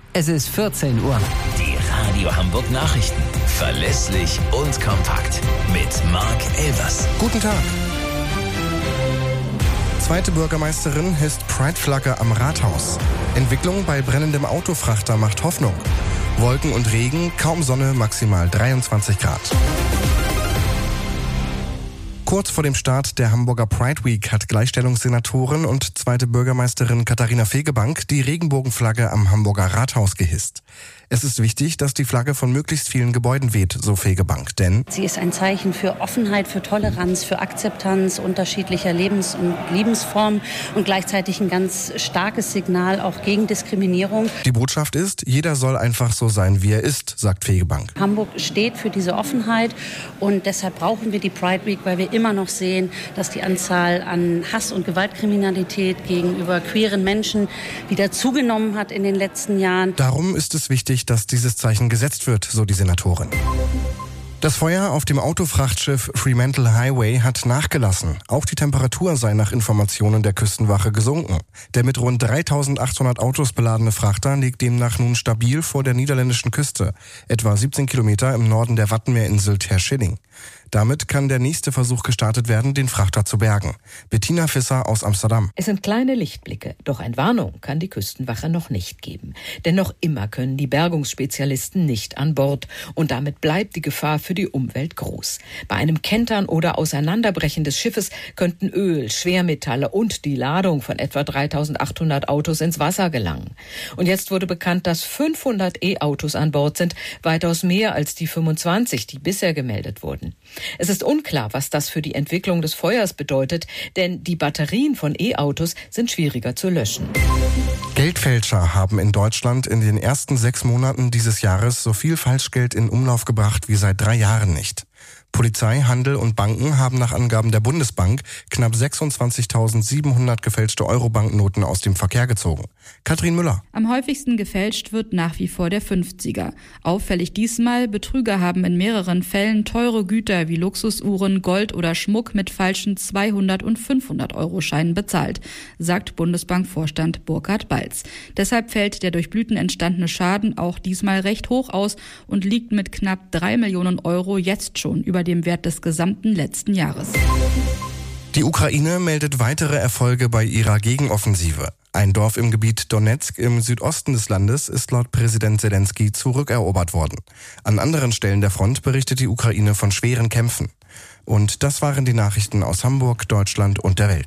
Es ist 14 Uhr. Die Radio Hamburg Nachrichten. Verlässlich und kompakt. Mit Marc Elvers. Guten Tag. Zweite Bürgermeisterin hisst Pride-Flagge am Rathaus. Entwicklung bei brennendem Autofrachter macht Hoffnung. Wolken und Regen, kaum Sonne, maximal 23 Grad. Kurz vor dem Start der Hamburger Pride Week hat Gleichstellungssenatorin und zweite Bürgermeisterin Katharina Fegebank die Regenbogenflagge am Hamburger Rathaus gehisst. Es ist wichtig, dass die Flagge von möglichst vielen Gebäuden weht, so Fegebank, denn sie ist ein Zeichen für Offenheit, für Toleranz, für Akzeptanz unterschiedlicher Lebens- und Lebensformen und gleichzeitig ein ganz starkes Signal auch gegen Diskriminierung. Die Botschaft ist, jeder soll einfach so sein, wie er ist, sagt Fegebank. Hamburg steht für diese Offenheit und deshalb brauchen wir die Pride Week, weil wir immer noch sehen, dass die Anzahl an Hass- und Gewaltkriminalität gegenüber queeren Menschen wieder zugenommen hat in den letzten Jahren. Darum ist es wichtig, dass dieses Zeichen gesetzt wird, so die Senatorin. Das Feuer auf dem Autofrachtschiff Fremantle Highway hat nachgelassen. Auch die Temperatur sei nach Informationen der Küstenwache gesunken. Der mit rund 3.800 Autos beladene Frachter liegt demnach nun stabil vor der niederländischen Küste, etwa 17 Kilometer im Norden der Wattenmeerinsel Terschelling. Damit kann der nächste Versuch gestartet werden, den Frachter zu bergen. Bettina Visser aus Amsterdam. Es sind kleine Lichtblicke, doch eine Warnung kann die Küstenwache noch nicht geben. Denn noch immer können die Bergungsspezialisten nicht an Bord und damit bleibt die Gefahr für die Umwelt groß. Bei einem Kentern oder Auseinanderbrechen des Schiffes könnten Öl, Schwermetalle und die Ladung von etwa 3.800 Autos ins Wasser gelangen. Und jetzt wurde bekannt, dass 500 E-Autos an Bord sind, weitaus mehr als die 25, die bisher gemeldet wurden. Es ist unklar, was das für die Entwicklung des Feuers bedeutet, denn die Batterien von E-Autos sind schwieriger zu löschen. Geldfälscher haben in Deutschland in den ersten 6 Monaten dieses Jahres so viel Falschgeld in Umlauf gebracht wie seit 3 Jahren nicht. Polizei, Handel und Banken haben nach Angaben der Bundesbank knapp 26.700 gefälschte Euro-Banknoten aus dem Verkehr gezogen. Katrin Müller. Am häufigsten gefälscht wird nach wie vor der 50er. Auffällig diesmal, Betrüger haben in mehreren Fällen teure Güter wie Luxusuhren, Gold oder Schmuck mit falschen 200- und 500-Euro-Scheinen bezahlt, sagt Bundesbank-Vorstand Burkhard Balz. Deshalb fällt der durch Blüten entstandene Schaden auch diesmal recht hoch aus und liegt mit knapp 3 Millionen Euro jetzt schon über dem Wert des gesamten letzten Jahres. Die Ukraine meldet weitere Erfolge bei ihrer Gegenoffensive. Ein Dorf im Gebiet Donezk im Südosten des Landes ist laut Präsident Zelensky zurückerobert worden. An anderen Stellen der Front berichtet die Ukraine von schweren Kämpfen. Und das waren die Nachrichten aus Hamburg, Deutschland und der Welt.